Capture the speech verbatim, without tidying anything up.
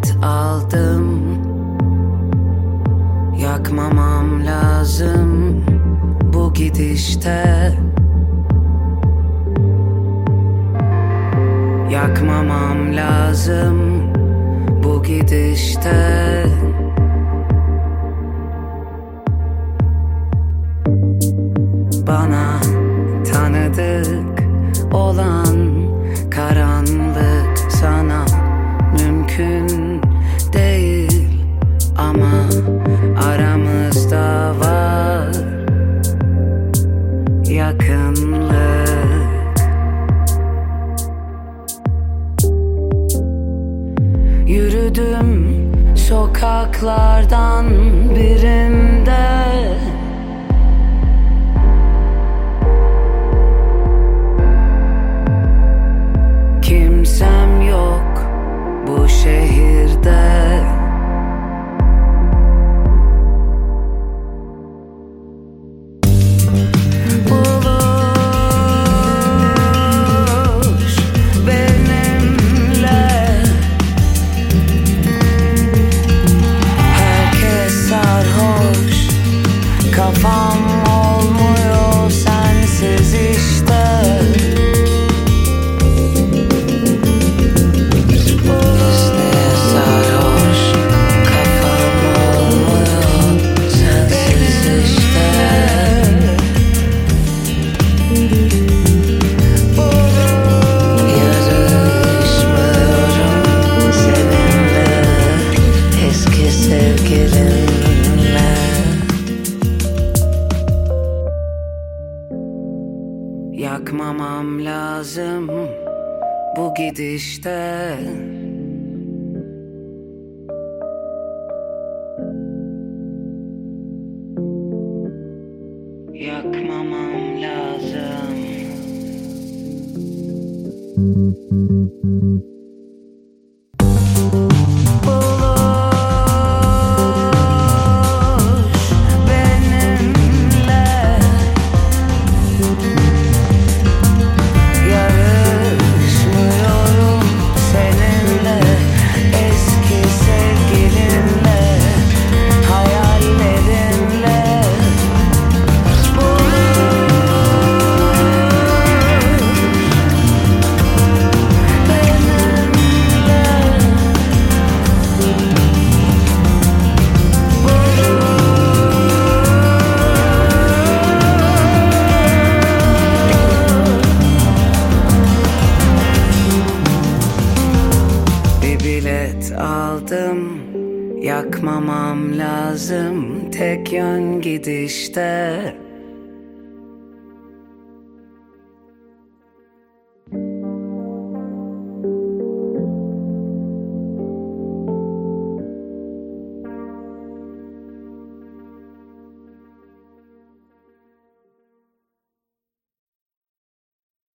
bilet aldım. Yakmamam lazım bu gidişte. Yakmamam lazım bu gidişte. Bana tanıdık olan karanlık sana mümkün değil, ama aramızda var yakınlık. Yürüdüm sokaklardan birinde, kimsem yok bu şehirde. Buluş benimle. Herkes sarhoş, kafam olmuyor sensiz işte. Yakmamam lazım bu gidişte. Yakmamam lazım. Aldım, yakmamam lazım tek yön gidişte.